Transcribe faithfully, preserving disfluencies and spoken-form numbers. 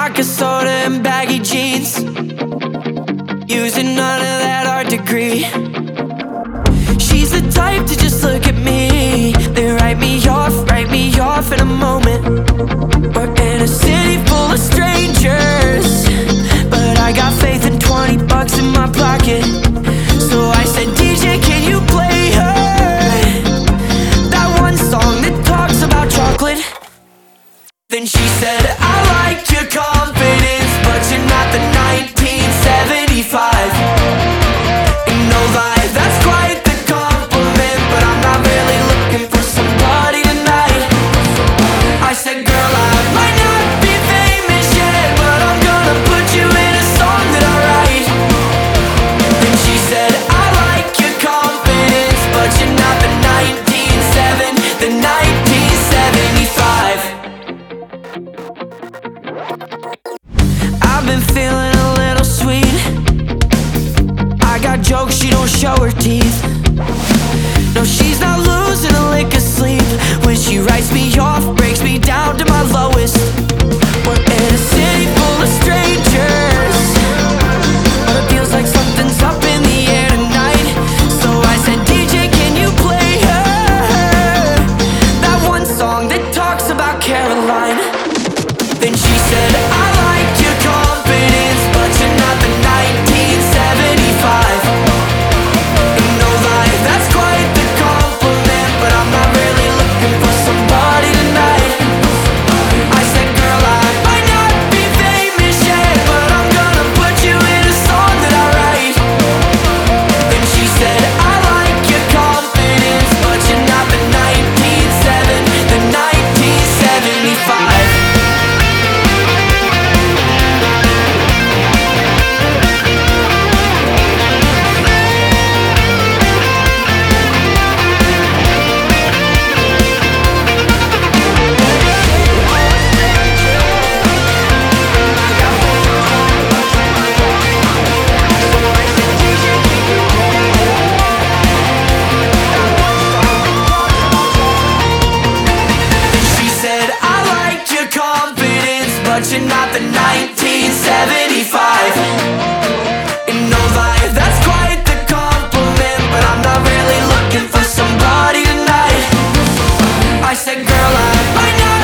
vodka soda and baggy jeans, using none of that art degree. She's the type to just look at me, then write me off, write me off in a moment. We're in a city full of strangers, but I got faith in twenty bucks in my pocket. So I said, D J, can you play her that one song that talks about chocolate? Then she said, I like your confidence, but you're not the nineteen seventy-five. And no lie, that's quite the compliment, but I'm not really looking for somebody tonight. I said, girl, I might not be famous yet, but I'm gonna put you in a song that I write. Then she said, I like your confidence, but you're not the nineteen seven, the nineteen seventy-five. I've been feeling a little sweet. I got jokes, she don't show her teeth. No, she's not losing a lick of sleep when she writes me off, breaks me down to my lowest. We're in a city full of strangers, but it feels like something's up in the air tonight. So I said, D J, can you play her that one song that talks about Caroline? Then she said, I like your confidence, but you're not the nineteen seventy-five. And no lie, that's quite the compliment, but I'm not really looking for somebody tonight. I said, girl, I might not be famous yet, but I'm gonna put you in a song that I write. Then she said, I like your confidence, but you're not the nineteen seven, the nineteen seventy-five. She said, I like your confidence, but you're not the nineteen seventy-five. And no lie, that's quite the compliment, but I'm not really looking for somebody tonight. I said, girl, I might not